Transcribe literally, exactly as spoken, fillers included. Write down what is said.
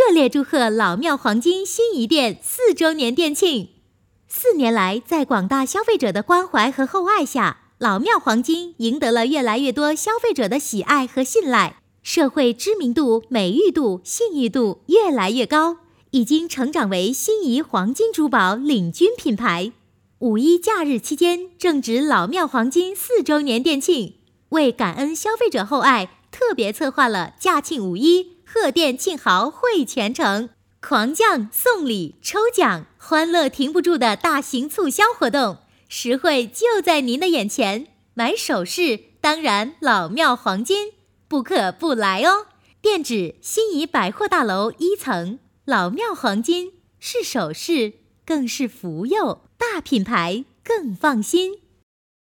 烈祝贺老庙黄金新怡店四周年店庆。四年来，在广大消费者的关怀和厚爱下，老庙黄金赢得了越来越多消费者的喜爱和信赖，社会知名度、美誉度、信誉度越来越高，已经成长为心仪黄金珠宝领军品牌。五一假日期间，正值老庙黄金四周年店庆，为感恩消费者厚爱，特别策划了驾庆五一、贺店庆豪汇全城、狂降送礼、抽奖，欢乐停不住的大型促销活动，实惠就在您的眼前。买首饰当然老庙黄金，不可不来哦。店址心仪百货大楼一层。老庙黄金是首饰，更是福佑，大品牌更放心。